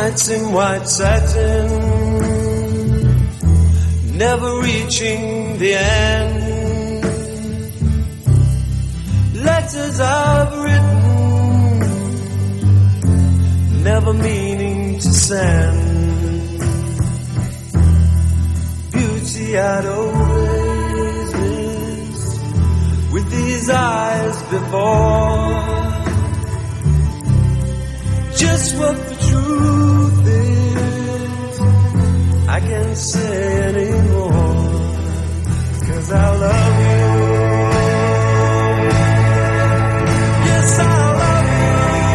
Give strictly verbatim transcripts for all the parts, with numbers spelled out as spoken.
Nights in white satin, never reaching the end. Letters I've written, never meaning to send. Beauty I'd always missed with these eyes before. Just what the truth is, I can't say anymore, 'cause I love you. Yes, I love you.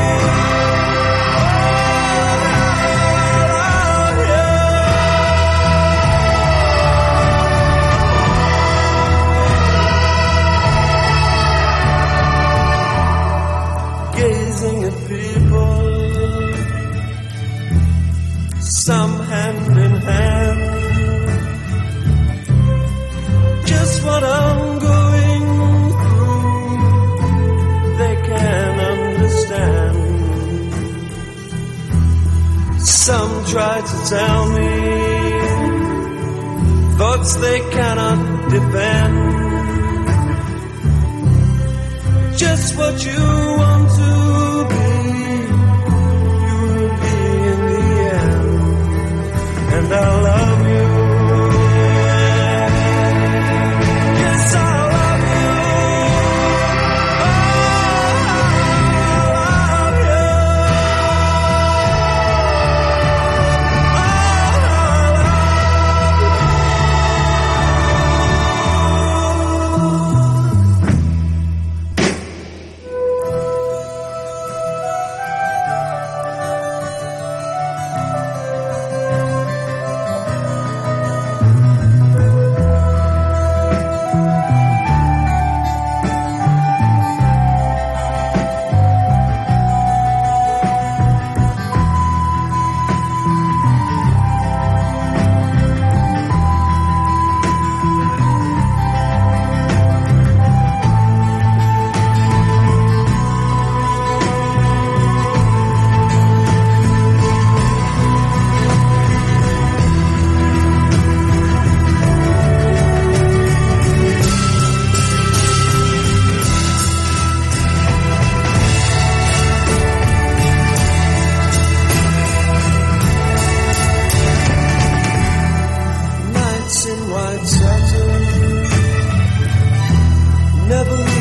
Oh, I love you. Gazing at people, some hand in hand, just what I'm going through, they can understand. Some try to tell me thoughts they cannot defend. Just what you want to be, you'll be in the end. And I love you. Yes, I love you. Oh, I love you. White satin, never